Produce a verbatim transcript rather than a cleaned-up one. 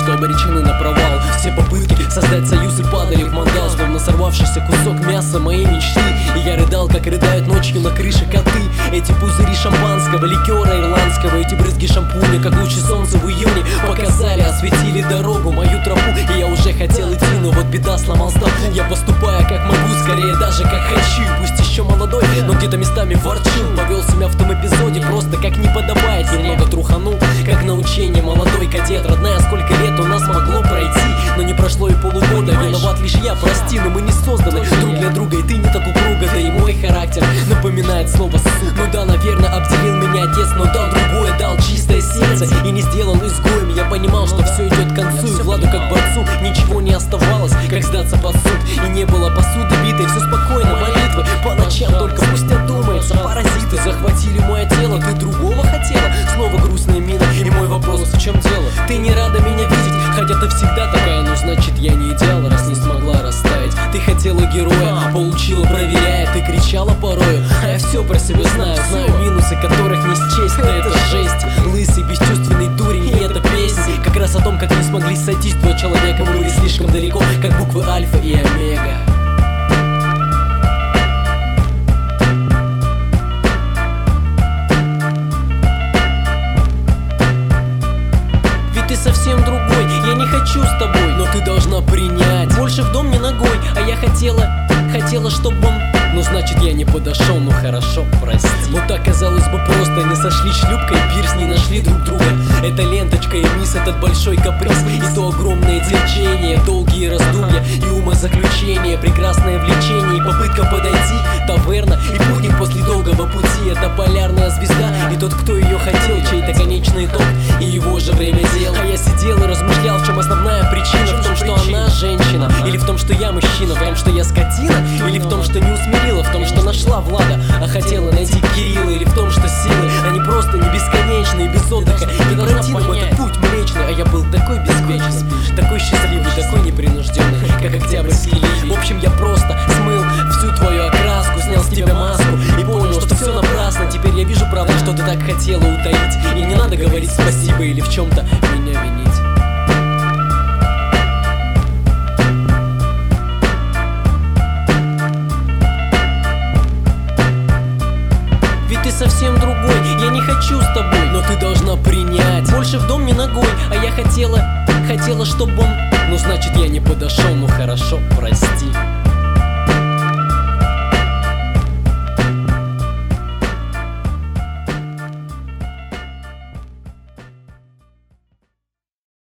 что обречены на провал. Все попытки создать союзы падали в мангал, словно сорвавшийся кусок мяса моей мечты. И я рыдал, как рыдают ночью на крыше коты. Эти пузыри шампанского, ликера ирландского, эти брызги шампуня, как лучи солнца в июне, показали, осветили дорогу, мою тропу. И я уже хотел идти, но вот беда, сломал стопу. Я поступаю как могу, скорее даже как хочу. Пусть еще молодой, но где-то местами ворчил. Повел себя в том эпизоде просто как не подобает. Немного труханул, как на учение молодой кадет. Родная, сколько лет у нас могло пройти, но не прошло и полугода. Виноват лишь я, прости, но мы не созданы друг для друга, и ты не так упруга. Да и мой характер напоминает слово сука. Ну да, наверное, обделил меня отец, но дал другое, дал чистое сердце и не сделал изгоем. Я понимал, что все идет к концу, и Владу как борцу ничего не оставалось, как сдаться под суд. И не было посуды битой, все спокойно, молитвы по ночам, только пусть одумается. Паразиты захватили мое тело, ты другого хотела? Снова грустная мина, и мой вопрос: в чем дело? Ты не рада меня видеть, хотя ты всегда такая. Ну значит я не идеал, раз не смогла растаять. Ты хотела героя, получила, проверяя. Ты кричала порою, а я все про себя знаю. Знаю минусы, которых не счесть, да это жесть. Лысый, бесчувственный дурень, и эта песня как раз о том, как не смогли сойтись два человека. Мы были слишком далеко, как буквы альфа и омега. Ты совсем другой, я не хочу с тобой, но ты должна принять. Больше в дом не ногой, а я хотела, хотела, чтобы он... Ну значит я не подошел, ну хорошо, прости. Вот так, казалось бы, просто не сошли шлюпка и пирс, не нашли друг друга. Это ленточка и мисс, этот большой каприз, и то огромное терпение, долгие раздумья и умозаключения, прекрасное влечение и попытка подойти. Таверна и путник после долгого пути, это полярная звезда и тот, кто ее хотел, чей-то конечный итог и его же время дел. А я сидел и размышлял, в чем основная причина. В том, что она женщина, или в том, что я мужчина? В том, что я скотина, или в том, что не усмирила? В том, что нашла Влада, а хотела найти Кирилла? Или в том, что силы, они просто не бесконечны и без отдыха невыносим этот путь млечный? А я был такой беспечный, такой счастливый, такой непринужденный, как октябрьский ливень. В общем, я просто смыл всю твою окраску, снял с тебя маску и понял, что все напрасно. Теперь я вижу правду, что ты так хотела утаить, и не надо говорить спасибо или в чем-то меня винить. Ты совсем другой, я не хочу с тобой, но ты должна принять. Больше в дом не ногой, а я хотела, хотела, чтобы он... Ну значит я не подошел, ну хорошо, прости.